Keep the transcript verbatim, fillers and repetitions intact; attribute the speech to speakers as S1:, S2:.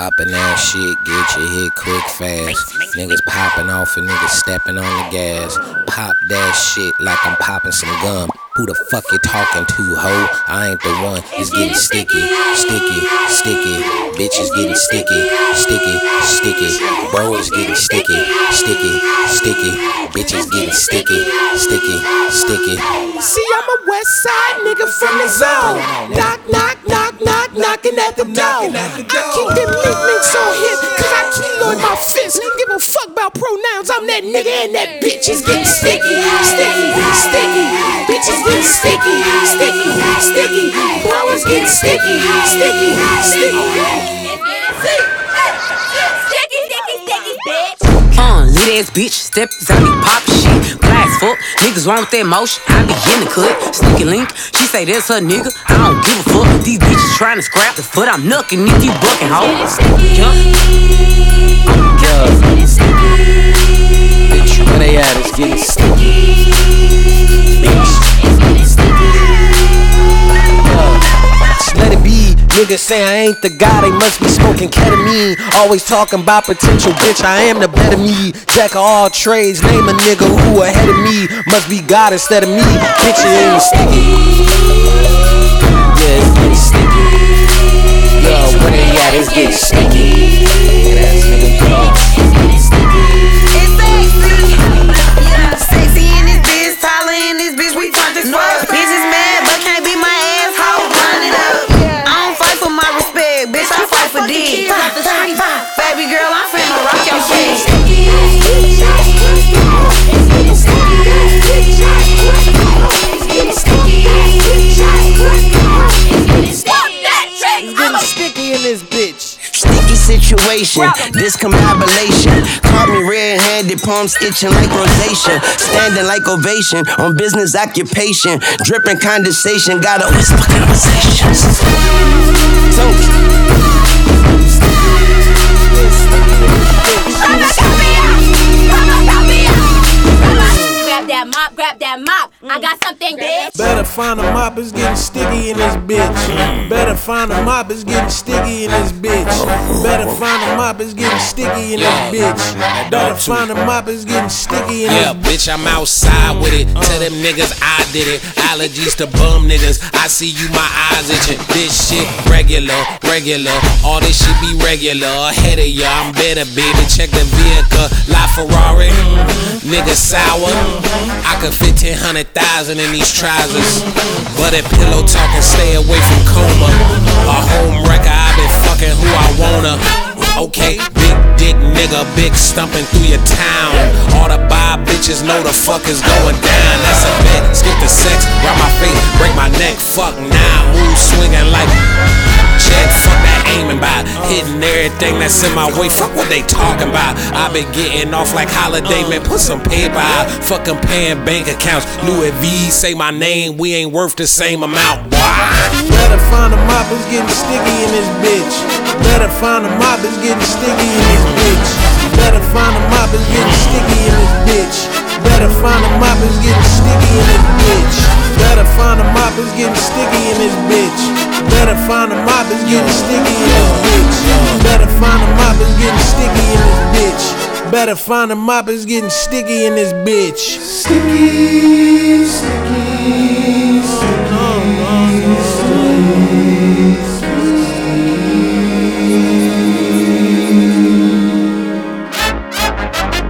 S1: Poppin' that shit, get your hit quick fast. Niggas popping off and niggas stepping on the gas. Pop that shit like I'm popping some gum. Who the fuck you talking to, ho? I ain't the one. It's getting sticky, sticky, sticky. Bitch is getting sticky, sticky, sticky. Bro is getting sticky, sticky, sticky. Bitch is getting sticky, sticky, sticky.
S2: See, I'm a West Side nigga from the zone. Knock, knock, knock, knock, knocking at the door. I keep them link links on hip, cause I keloid my fist. Give a fuck about pronouns. I'm that nigga and that bitch is getting sticky, sticky, sticky. Bitch is getting sticky, sticky, sticky. Bro is getting sticky, sticky, sticky.
S3: Sticky, sticky, sticky, bitch.
S4: Uh, lit ass bitch, step inside me, pop shit. Glass fuck, niggas wrong with that motion. I be in the cut, sneaky link. She say that's her nigga, I don't give a fuck. These bitches trying to scrap the foot, I'm knucking if you bucking, ho. Jump.
S1: Bitch, where they at? It's getting sticky.
S2: Let it be, niggas say I ain't the guy, they must be smoking ketamine. Always talking about potential, bitch, I am the better me. Jack of all trades, name a nigga who ahead of me. Must be God instead of me, bitch, it ain't sticky. Yeah, it's getting sticky. Yo, where they at, it's getting sticky. That's nigga go.
S5: It's sexy, yeah, sexy in this bitch, taller in this bitch, we talk this fuck. Bitches mad, but can't be my asshole, run it up. Bitch, I fight for D. Baby girl, I'm finna rock your shit.
S2: It's getting sticky in this bitch.
S6: Sticky situation, discombobulation. Caught me red-handed, palms itching like rosacea. Standing like ovation on business occupation. Dripping condensation, got a whisper conversations.
S3: Grab that mop, grab that mop. I got something, bitch.
S2: Better find a mop, it's getting sticky in this bitch. Better find a mop, it's getting sticky in this bitch. Better find a mop, it's getting sticky in this bitch. Better find a mop, it's getting sticky in this
S1: Yeah, bitch, I'm outside with it. Tell them niggas I did it. Allergies to bum niggas. I see you, my eyes itching. This shit regular, regular. All this shit be regular. Ahead of ya, I'm better, baby. Check the vehicle. La Ferrari. Nigga sour. I could fit ten hundred thousand in these trousers. But that pillow talking, stay away from coma. A home wrecker, I been fucking who I wanna. Okay, big dick nigga, big stumping through your town. All the bi bitches know the fuck is going down. That's a bet, skip the sex, grab my face, break my neck. Fuck now, move swinging like check. Fuck that aiming by, hitting everything that's in my way. Fuck what they talking about. I been getting off like holiday, man. Put some paper out. Fuck paying bank accounts. Louis V say my name, we ain't worth the same amount. Why?
S2: Better find a mop, it's getting sticky in this bitch. Better find a mop, it's getting sticky in this bitch. Better find a mop, it's getting sticky in this bitch. Better find a mop, it's getting sticky in this bitch. Better find a mop, it's getting sticky in this bitch. Better find a mop, it's getting sticky in this bitch. Better find a mop, it's getting sticky in this bitch. Better find a mop, it's getting sticky in this bitch. Sticky, sticky.